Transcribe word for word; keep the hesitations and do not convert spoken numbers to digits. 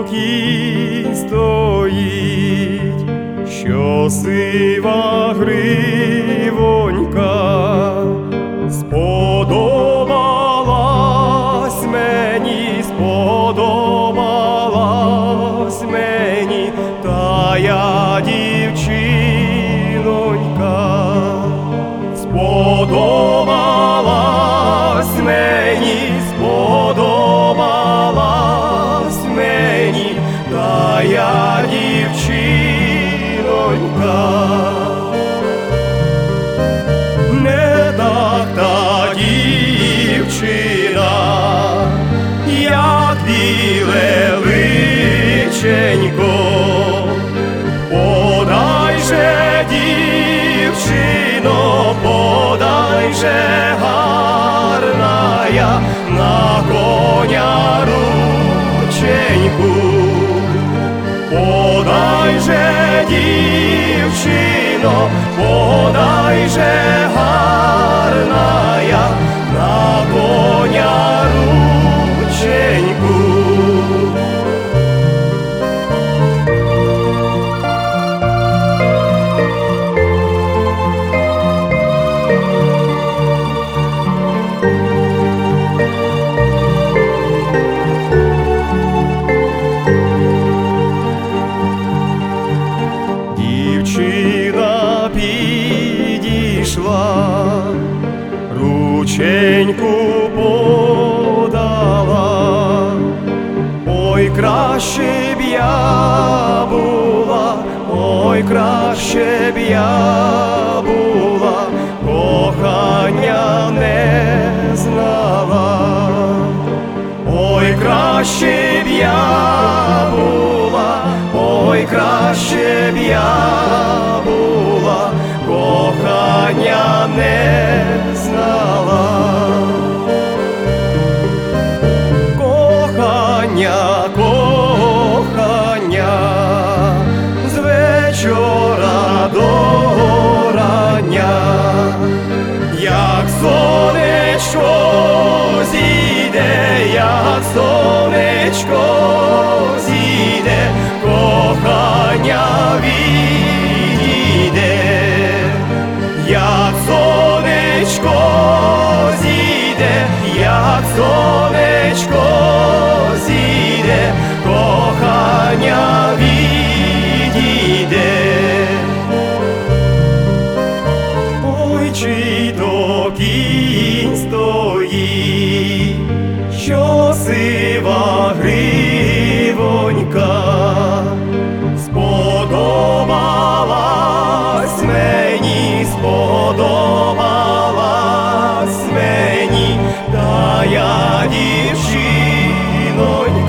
кінь стоїть, що сива гривонька. Сподобалась мені, сподобалась мені тая дівчинонька. Сподобалась мені, сподобалась мені тая дівчинонька. Не так та дівчина, як біле личенько. Подай же, дівчино, подай же, гарна я, на коня рученьку. Подай же, дівчино, подай же, гарна я, на коня рученьку. Дівчина підійшла, рученьку подала. Ой, краще б я була, ой, краще б я була, кохання не знала. Ой, краще б я була, ой, краще б я була, кохання не знала. Кохання, кохання, з вечора до рання, як сонечко зійде, як сонечко зійде, кохання відійде. Як сонечко зійде, як сонечко зійде, кохання відійде. Ой, чи то кінь стоїть, що сива гривонька. Сподобалась мені, сподобалась мені тая дівчинонька.